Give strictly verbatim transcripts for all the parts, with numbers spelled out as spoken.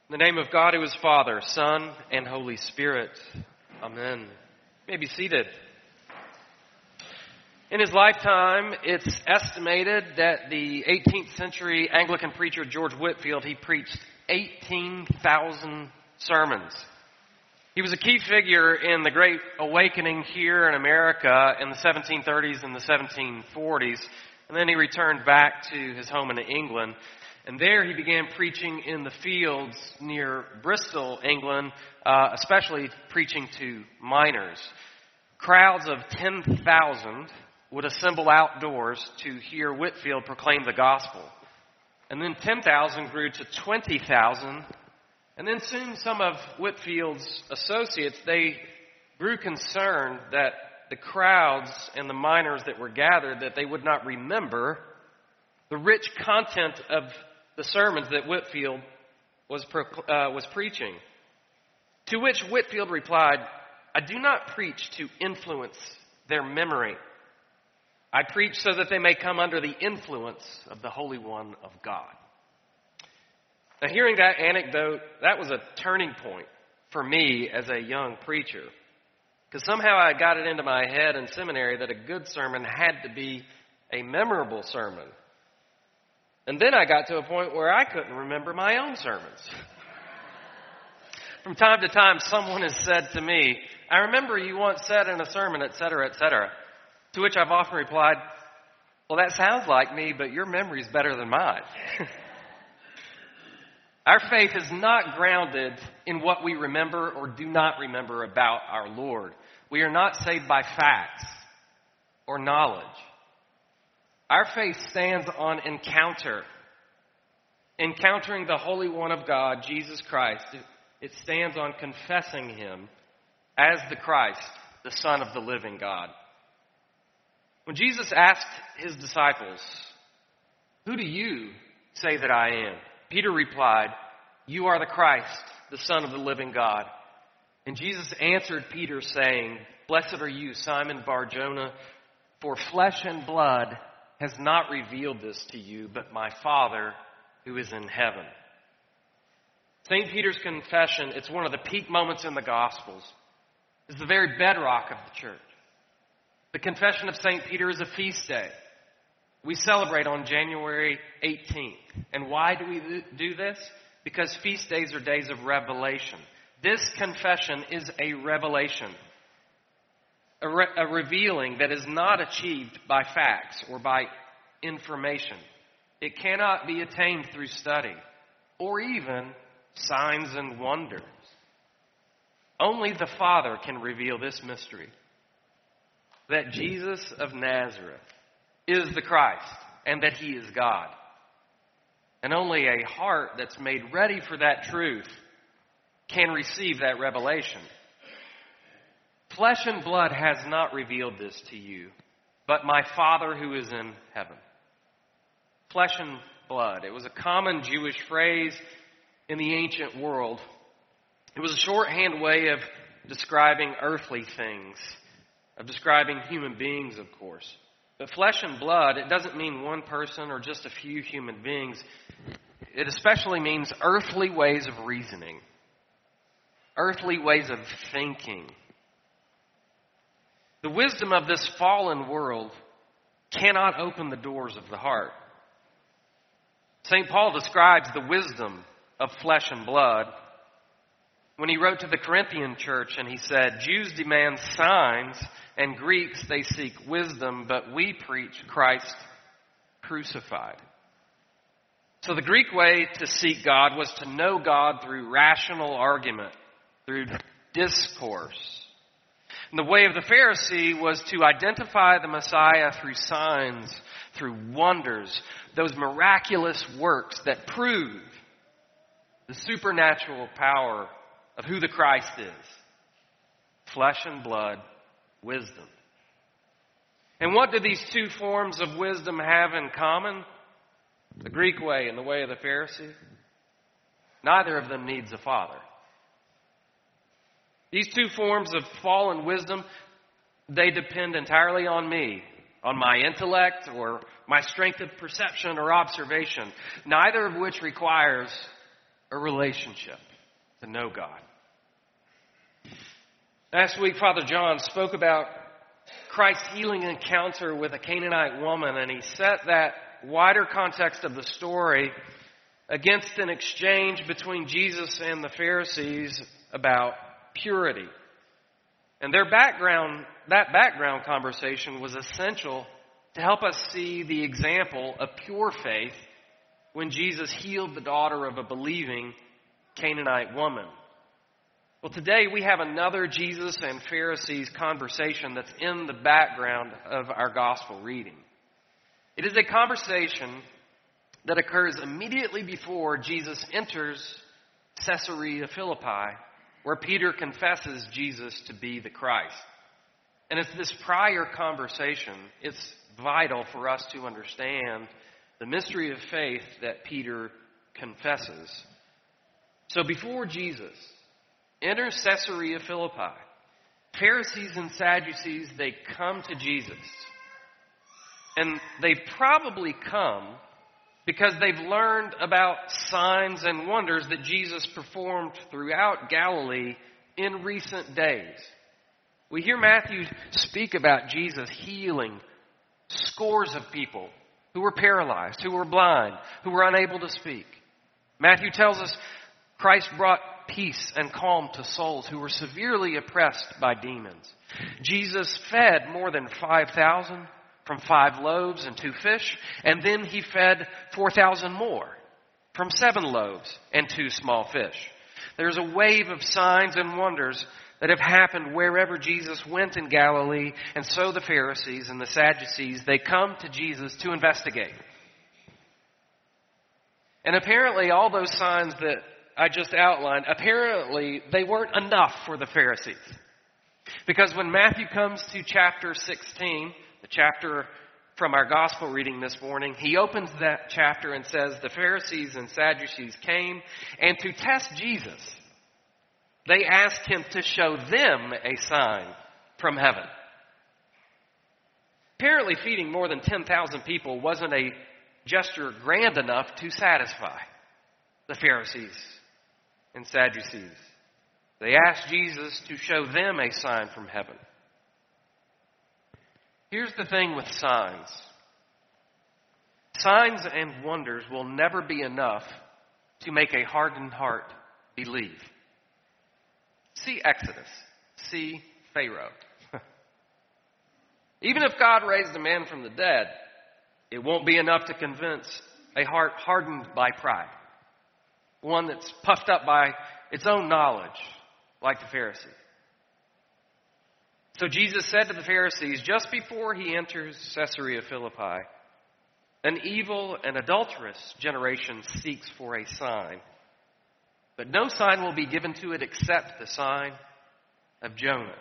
In the name of God, who is Father, Son, and Holy Spirit. Amen. You may be seated. In his lifetime, it's estimated that the eighteenth century Anglican preacher George Whitefield, he preached eighteen thousand sermons. He was a key figure in the Great Awakening here in America in the seventeen thirties and the seventeen forties. And then he returned back to his home in England. And there he began preaching in the fields near Bristol, England, uh, especially preaching to miners. Crowds of ten thousand would assemble outdoors to hear Whitefield proclaim the gospel. And then ten thousand grew to twenty thousand. And then soon some of Whitefield's associates, they grew concerned that the crowds and the miners that were gathered, that they would not remember the rich content of the sermons that Whitefield was uh, was preaching. To which Whitefield replied, "I do not preach to influence their memory. I preach so that they may come under the influence of the Holy One of God." Now, hearing that anecdote, that was a turning point for me as a young preacher. Because somehow I got it into my head in seminary that a good sermon had to be a memorable sermon. And then I got to a point where I couldn't remember my own sermons. From time to time, someone has said to me, "I remember you once said in a sermon, et cetera, et cetera" To which I've often replied, "Well, that sounds like me, but your memory's better than mine." Our faith is not grounded in what we remember or do not remember about our Lord. We are not saved by facts or knowledge. Our faith stands on encounter. Encountering the Holy One of God, Jesus Christ. It stands on confessing Him as the Christ, the Son of the living God. When Jesus asked His disciples, "Who do you say that I am?" Peter replied, "You are the Christ, the Son of the living God." And Jesus answered Peter saying, "Blessed are you, Simon Bar-Jonah, for flesh and blood has not revealed this to you, but my Father who is in heaven." Saint Peter's confession, it's one of the peak moments in the Gospels. It's the very bedrock of the church. The confession of Saint Peter is a feast day. We celebrate on January eighteenth. And why do we do this? Because feast days are days of revelation. This confession is a revelation. A, re- a revealing that is not achieved by facts or by information. It cannot be attained through study or even signs and wonders. Only the Father can reveal this mystery, that Jesus of Nazareth is the Christ and that He is God. And only a heart that's made ready for that truth can receive that revelation. Flesh and blood has not revealed this to you, but my Father who is in heaven. Flesh and blood. It was a common Jewish phrase in the ancient world. It was a shorthand way of describing earthly things, of describing human beings, of course. But flesh and blood, it doesn't mean one person or just a few human beings. It especially means earthly ways of reasoning, earthly ways of thinking. The wisdom of this fallen world cannot open the doors of the heart. Saint Paul describes the wisdom of flesh and blood when he wrote to the Corinthian church, and he said, "Jews demand signs, and Greeks, they seek wisdom, but we preach Christ crucified." So the Greek way to seek God was to know God through rational argument, through discourse. And the way of the Pharisee was to identify the Messiah through signs, through wonders, those miraculous works that prove the supernatural power of who the Christ is. Flesh and blood, wisdom. And what do these two forms of wisdom have in common? The Greek way and the way of the Pharisee? Neither of them needs a father. These two forms of fallen wisdom, they depend entirely on me, on my intellect or my strength of perception or observation, neither of which requires a relationship to know God. Last week, Father John spoke about Christ's healing encounter with a Canaanite woman, and he set that wider context of the story against an exchange between Jesus and the Pharisees about purity. And their background, that background conversation was essential to help us see the example of pure faith when Jesus healed the daughter of a believing Canaanite woman. Well, today we have another Jesus and Pharisees conversation that's in the background of our gospel reading. It is a conversation that occurs immediately before Jesus enters Caesarea Philippi, where Peter confesses Jesus to be the Christ. And it's this prior conversation, it's vital for us to understand the mystery of faith that Peter confesses. So before Jesus enters Caesarea Philippi, Pharisees and Sadducees, they come to Jesus. And they've probably come because they've learned about signs and wonders that Jesus performed throughout Galilee in recent days. We hear Matthew speak about Jesus healing scores of people who were paralyzed, who were blind, who were unable to speak. Matthew tells us Christ brought peace and calm to souls who were severely oppressed by demons. Jesus fed more than five thousand from five loaves and two fish, and then he fed four thousand more from seven loaves and two small fish. There's a wave of signs and wonders that have happened wherever Jesus went in Galilee, and so the Pharisees and the Sadducees, they come to Jesus to investigate. And apparently all those signs that I just outlined, apparently they weren't enough for the Pharisees. Because when Matthew comes to chapter sixteen, the chapter from our gospel reading this morning, he opens that chapter and says the Pharisees and Sadducees came, and to test Jesus, they asked him to show them a sign from heaven. Apparently feeding more than ten thousand people wasn't a gesture grand enough to satisfy the Pharisees and Sadducees. They asked Jesus to show them a sign from heaven. Here's the thing with signs. Signs and wonders will never be enough to make a hardened heart believe. See Exodus. See Pharaoh. Even if God raised a man from the dead, it won't be enough to convince a heart hardened by pride. One that's puffed up by its own knowledge, like the Pharisees. So Jesus said to the Pharisees, just before he enters Caesarea Philippi, an evil and adulterous generation seeks for a sign, but no sign will be given to it except the sign of Jonah.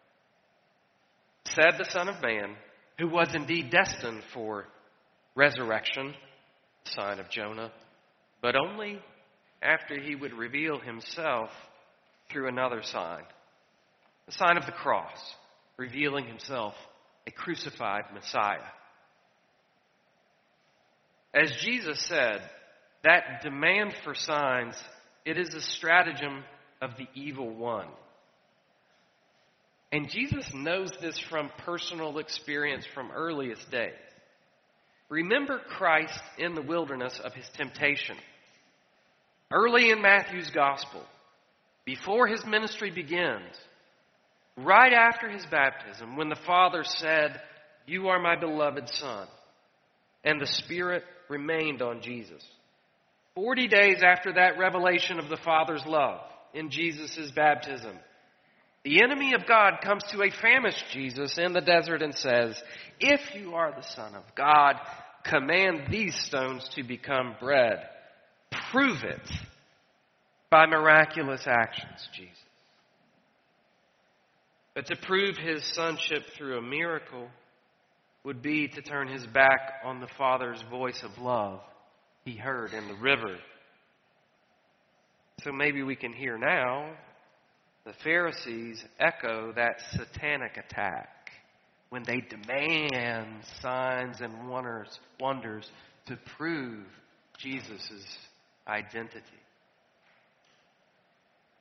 Said the Son of Man, who was indeed destined for resurrection, the sign of Jonah, but only after he would reveal himself through another sign, the sign of the cross, revealing himself a crucified Messiah. As Jesus said, that demand for signs, it is a stratagem of the evil one. And Jesus knows this from personal experience from earliest days. Remember Christ in the wilderness of his temptation. Early in Matthew's gospel, before his ministry begins, right after his baptism, when the Father said, "You are my beloved Son," and the Spirit remained on Jesus. Forty days after that revelation of the Father's love in Jesus' baptism, the enemy of God comes to a famished Jesus in the desert and says, "If you are the Son of God, command these stones to become bread." Prove it by miraculous actions, Jesus. But to prove his sonship through a miracle would be to turn his back on the Father's voice of love he heard in the river. So maybe we can hear now the Pharisees echo that satanic attack when they demand signs and wonders, wonders to prove Jesus' identity.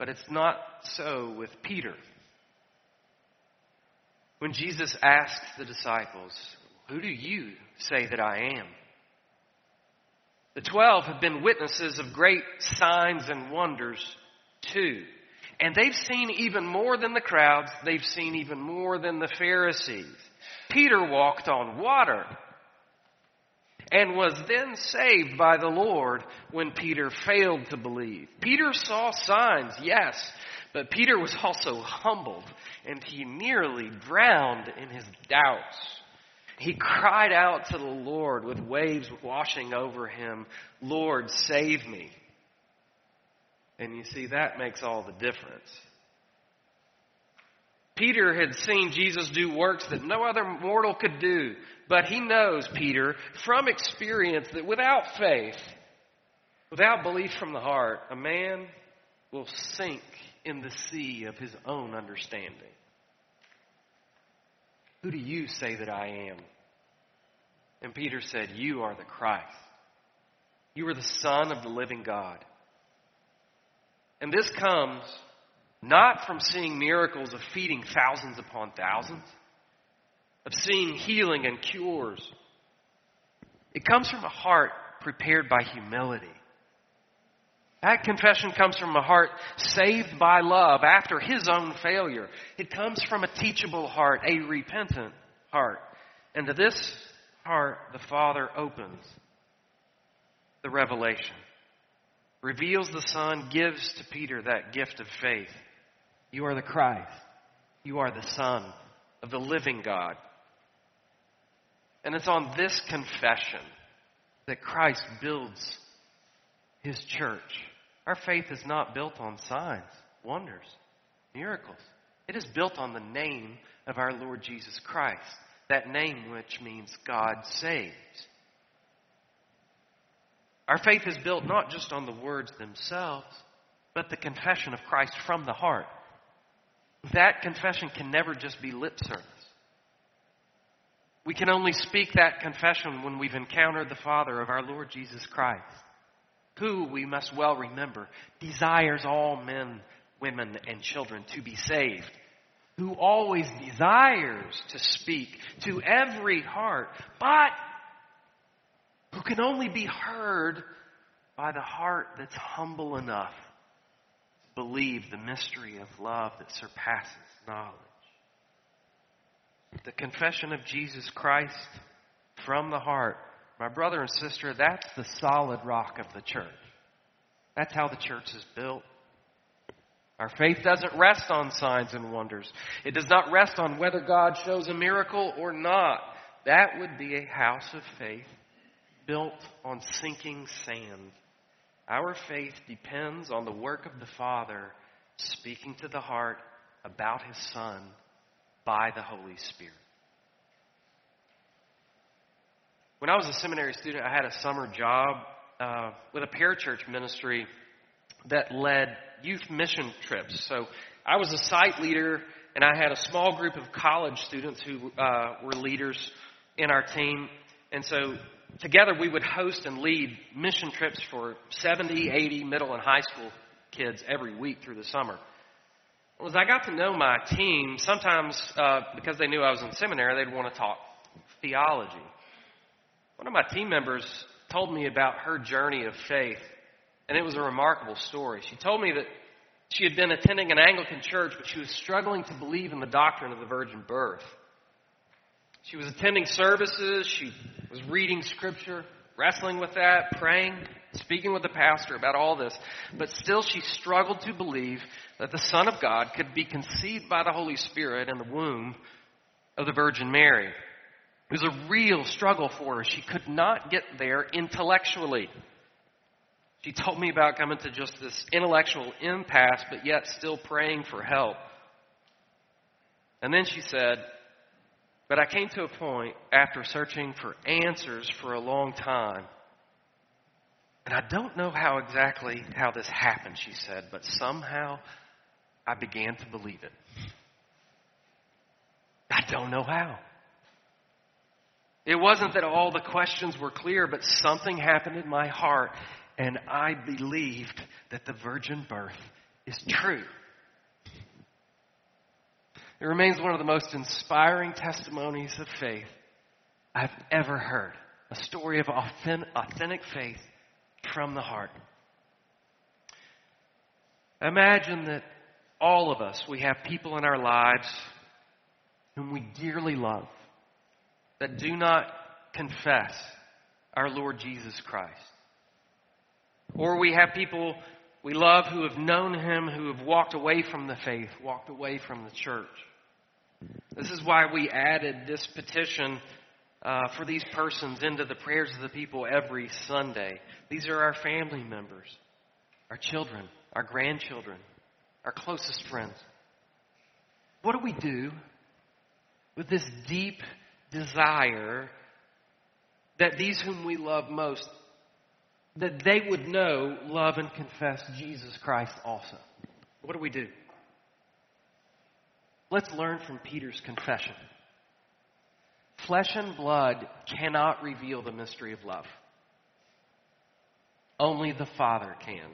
But it's not so with Peter. When Jesus asks the disciples, "Who do you say that I am?" The twelve have been witnesses of great signs and wonders too. And they've seen even more than the crowds. They've seen even more than the Pharisees. Peter walked on water and was then saved by the Lord when Peter failed to believe. Peter saw signs, yes, but Peter was also humbled, and he nearly drowned in his doubts. He cried out to the Lord with waves washing over him, "Lord, save me." And you see, that makes all the difference. Peter had seen Jesus do works that no other mortal could do. But he knows, Peter, from experience, that without faith, without belief from the heart, a man will sink in the sea of his own understanding. "Who do you say that I am?" And Peter said, "You are the Christ. You are the Son of the living God." And this comes not from seeing miracles of feeding thousands upon thousands, of seeing healing and cures. It comes from a heart prepared by humility. That confession comes from a heart saved by love after his own failure. It comes from a teachable heart, a repentant heart. And to this heart, the Father opens the revelation, reveals the Son, gives to Peter that gift of faith. You are the Christ. You are the Son of the living God. And it's on this confession that Christ builds his church. Our faith is not built on signs, wonders, miracles. It is built on the name of our Lord Jesus Christ. That name which means God saves. Our faith is built not just on the words themselves, but the confession of Christ from the heart. That confession can never just be lip service. We can only speak that confession when we've encountered the Father of our Lord Jesus Christ, who, we must well remember, desires all men, women, and children to be saved, who always desires to speak to every heart, but who can only be heard by the heart that's humble enough to believe the mystery of love that surpasses knowledge. The confession of Jesus Christ from the heart, my brother and sister, that's the solid rock of the church. That's how the church is built. Our faith doesn't rest on signs and wonders. It does not rest on whether God shows a miracle or not. That would be a house of faith built on sinking sand. Our faith depends on the work of the Father speaking to the heart about his Son by the Holy Spirit. When I was a seminary student, I had a summer job uh, with a parachurch ministry that led youth mission trips. So I was a site leader, and I had a small group of college students who uh, were leaders in our team. And so together we would host and lead mission trips for seventy, eighty middle and high school kids every week through the summer. Well, as I got to know my team, sometimes uh, because they knew I was in seminary, they'd want to talk theology. One of my team members told me about her journey of faith, and it was a remarkable story. She told me that she had been attending an Anglican church, but she was struggling to believe in the doctrine of the virgin birth. She was attending services, she was reading scripture, wrestling with that, praying, speaking with the pastor about all this, but still she struggled to believe that the Son of God could be conceived by the Holy Spirit in the womb of the Virgin Mary. It was a real struggle for her. She could not get there intellectually. She told me about coming to just this intellectual impasse, but yet still praying for help. And then she said, but I came to a point after searching for answers for a long time. And I don't know how exactly how this happened, she said, but somehow I began to believe it. I don't know how. It wasn't that all the questions were clear, but something happened in my heart, and I believed that the virgin birth is true. It remains one of the most inspiring testimonies of faith I've ever heard. A story of authentic faith from the heart. Imagine that all of us, we have people in our lives whom we dearly love that do not confess our Lord Jesus Christ. Or we have people we love who have known Him, who have walked away from the faith, walked away from the church. This is why we added this petition uh, for these persons into the prayers of the people every Sunday. These are our family members, our children, our grandchildren, our closest friends. What do we do with this deep desire that these whom we love most, that they would know, love, and confess Jesus Christ also? What do we do? Let's learn from Peter's confession. Flesh and blood cannot reveal the mystery of love. Only the Father can.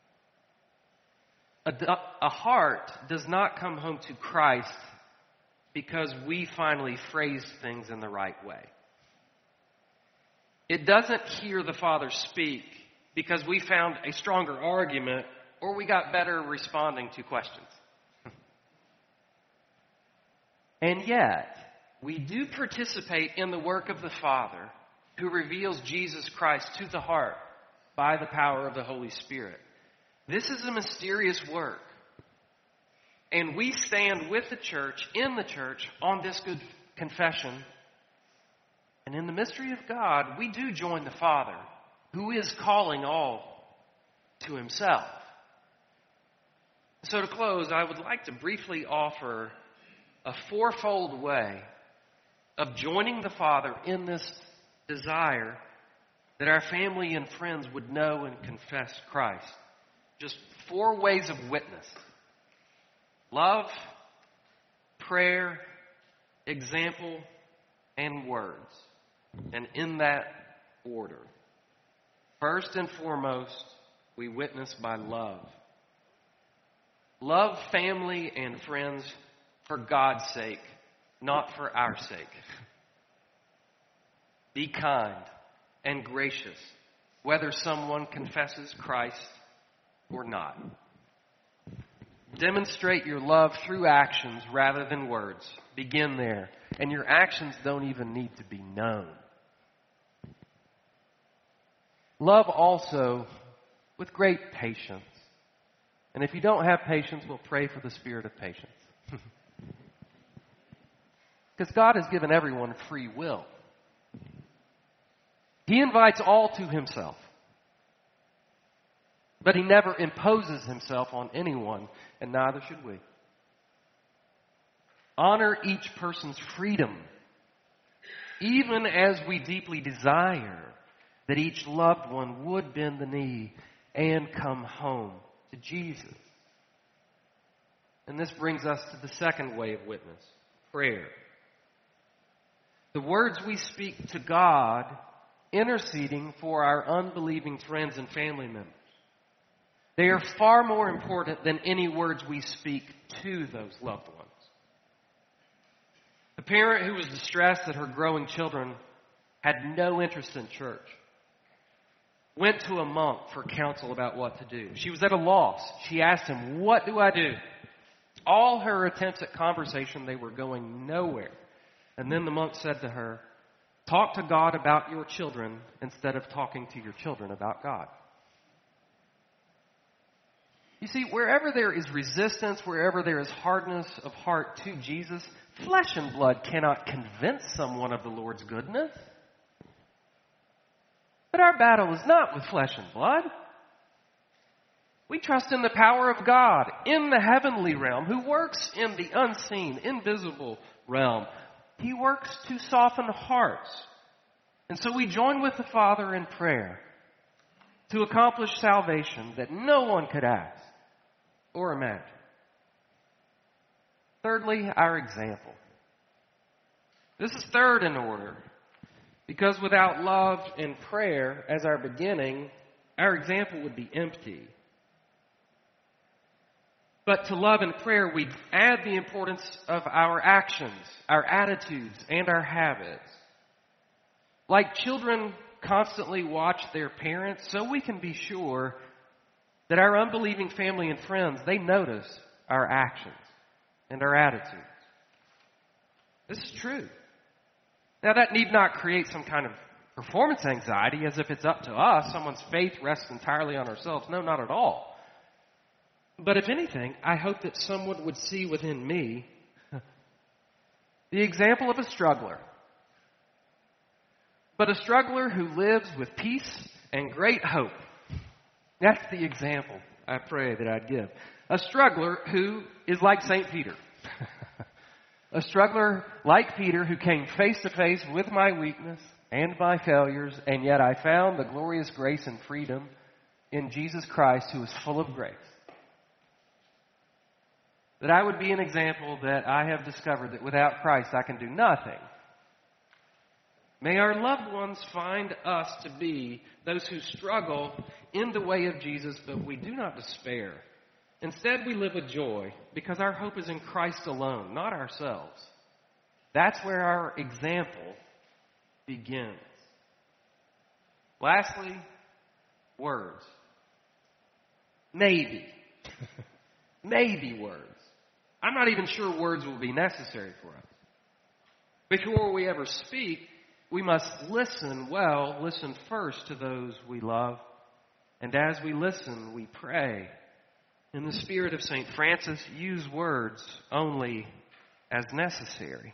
A, a heart does not come home to Christ because we finally phrased things in the right way. It doesn't hear the Father speak because we found a stronger argument or we got better responding to questions. And yet, we do participate in the work of the Father who reveals Jesus Christ to the heart by the power of the Holy Spirit. This is a mysterious work. And we stand with the church, in the church, on this good confession. And in the mystery of God, we do join the Father, who is calling all to Himself. So to close, I would like to briefly offer a fourfold way of joining the Father in this desire that our family and friends would know and confess Christ. Just four ways of witness. Love, prayer, example, and words. And in that order. First and foremost, we witness by love. Love family and friends for God's sake, not for our sake. Be kind and gracious, whether someone confesses Christ or not. Demonstrate your love through actions rather than words. Begin there. And your actions don't even need to be known. Love also with great patience. And if you don't have patience, we'll pray for the spirit of patience. Because God has given everyone free will. He invites all to Himself. But He never imposes Himself on anyone, and neither should we. Honor each person's freedom, even as we deeply desire that each loved one would bend the knee and come home to Jesus. And this brings us to the second way of witness, prayer. The words we speak to God, interceding for our unbelieving friends and family members. They are far more important than any words we speak to those loved ones. A parent who was distressed that her growing children had no interest in church went to a monk for counsel about what to do. She was at a loss. She asked him, "What do I do?" All her attempts at conversation, they were going nowhere. And then the monk said to her, "Talk to God about your children instead of talking to your children about God." You see, wherever there is resistance, wherever there is hardness of heart to Jesus, flesh and blood cannot convince someone of the Lord's goodness. But our battle is not with flesh and blood. We trust in the power of God in the heavenly realm, who works in the unseen, invisible realm. He works to soften hearts. And so we join with the Father in prayer to accomplish salvation that no one could ask or imagine. Thirdly, our example. This is third in order, because without love and prayer as our beginning, our example would be empty. But to love and prayer, we add the importance of our actions, our attitudes, and our habits. Like children constantly watch their parents, so we can be sure that our unbelieving family and friends, they notice our actions and our attitudes. This is true. Now, that need not create some kind of performance anxiety as if it's up to us. Someone's faith rests entirely on ourselves. No, not at all. But if anything, I hope that someone would see within me the example of a struggler. But a struggler who lives with peace and great hope. That's the example I pray that I'd give. A struggler who is like Saint Peter. A struggler like Peter who came face to face with my weakness and my failures, and yet I found the glorious grace and freedom in Jesus Christ, who is full of grace. That I would be an example that I have discovered that without Christ I can do nothing. May our loved ones find us to be those who struggle in the way of Jesus, but we do not despair. Instead, we live with joy because our hope is in Christ alone, not ourselves. That's where our example begins. Lastly, words. Maybe. Maybe words. I'm not even sure words will be necessary for us. Before we ever speak, we must listen well, listen first to those we love. And as we listen, we pray. In the spirit of Saint Francis, use words only as necessary.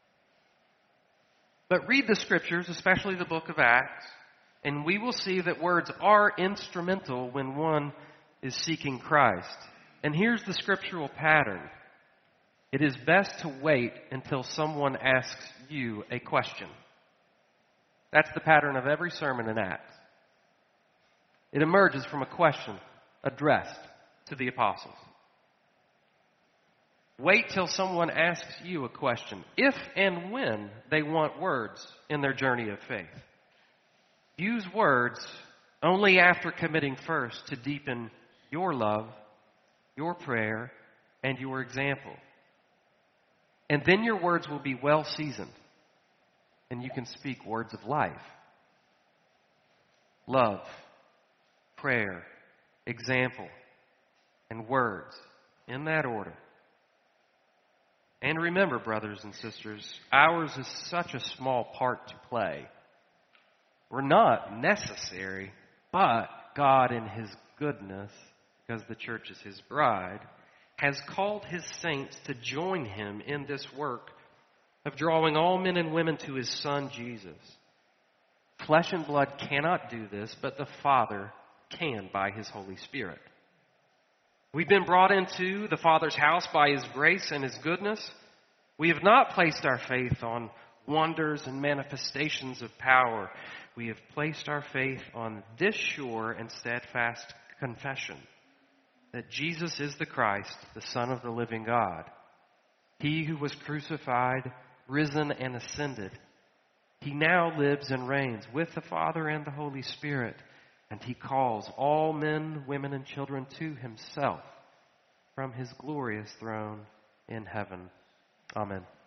But read the Scriptures, especially the book of Acts, and we will see that words are instrumental when one is seeking Christ. And here's the scriptural pattern. It is best to wait until someone asks you a question. That's the pattern of every sermon in Acts. It emerges from a question addressed to the apostles. Wait till someone asks you a question, if and when they want words in their journey of faith. Use words only after committing first to deepen your love, your prayer, and your example. And then your words will be well seasoned, and you can speak words of life. Love, prayer, example, and words in that order. And remember, brothers and sisters, ours is such a small part to play. We're not necessary, but God in His goodness, because the church is His bride, has called His saints to join Him in this work of drawing all men and women to His Son, Jesus. Flesh and blood cannot do this, but the Father can by His Holy Spirit. We've been brought into the Father's house by His grace and His goodness. We have not placed our faith on wonders and manifestations of power. We have placed our faith on this sure and steadfast confession that Jesus is the Christ, the Son of the living God. He who was crucified, risen, and ascended. He now lives and reigns with the Father and the Holy Spirit. And He calls all men, women, and children to Himself from His glorious throne in heaven. Amen.